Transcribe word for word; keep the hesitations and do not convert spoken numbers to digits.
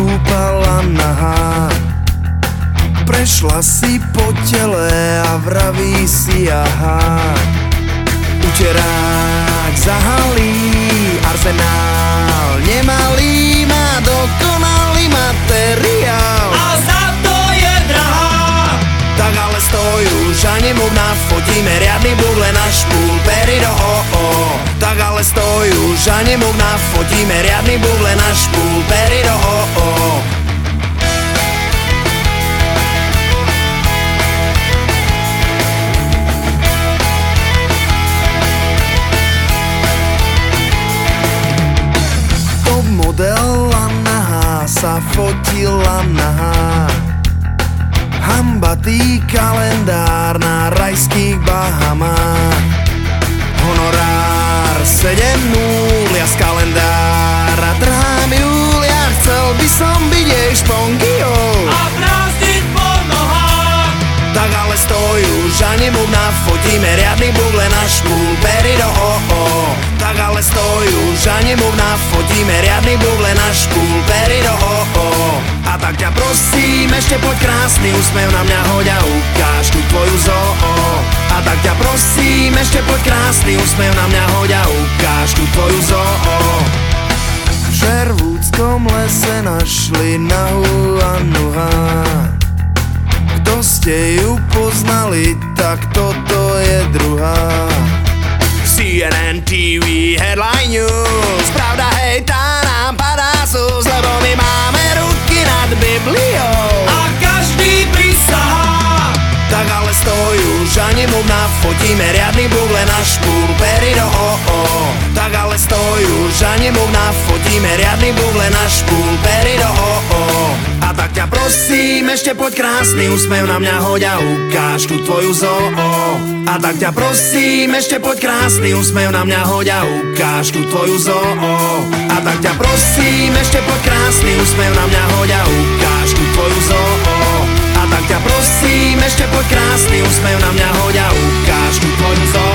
kúpala nahá. Prešla si po tele a vraví si aha. Uterák zahalí, arzenál nemalý, má dokonalý materiál. A za to je drahá. Tak ale stoj už a nemluvná, fotíme riadny buk len na špúl, pery do o-o. Tak ale stoj už a nemluvná, fotíme riadny buk len na špúl, pery do o-o. Top modela nahá sa fotila nahá. Hambatý kalendár na rajských Bahamách. Honorár sedem nul, ja z kalendára trhám Julia. Chcel by som byť jej špongiou A brázdiť po nohách. tak ale stoj už a nemluvná, fotíme riadny buk len na špúl, pery do o-o. Tak ale stoj už a nemluvná, fotíme riadny buk len na špúl, pery do o-o. A tak ťa prosím, ešte poď krásny úsmev na mňa hoď a ukáž tú tvoju zoo. A tak ťa prosím, ešte poď krásny úsmev na mňa hoď a ukáž tú tvoju zoo. V Šervúdskom lese našli nahu a nuha. Kto ste ju poznali, tak toto je druhá. C N N T V Headline News. Pravda, hej, tá nám padá sus, lebo my máme ruky nad Bibliou. A každý prisahá. Tak ale stoj už a nemluvná, fotíme riadny buk len na špúl, pery do o-o. Tak ale stoj už a nemluvná, fotíme riadny buk len na špúl, pery do o-o. A tak ťa prosím, ešte poď krásny úsmev na mňa hoď a ukáž tú tvoju zoo. A tak ťa prosím, ešte poď krásny úsmev na mňa hoď a ukáž tú tvoju zoo. A tak ťa prosím, ešte poď krásny úsmev na mňa hoď a ukáž tú tvoju zoo. A tak ťa prosím, ešte poď krásny úsmev na mňa hoď a ukáž tú tvoju zoo.